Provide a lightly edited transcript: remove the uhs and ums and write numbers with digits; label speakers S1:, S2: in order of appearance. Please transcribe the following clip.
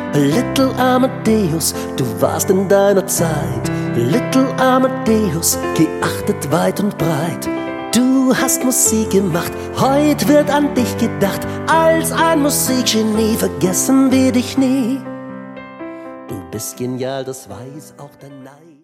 S1: Little Amadeus, du warst in deiner Zeit. Little Amadeus, geachtet weit und breit. Du hast Musik gemacht, heute wird an dich gedacht. Als ein Musikgenie vergessen wir dich nie. Du bist genial, das weiß auch dein Neid.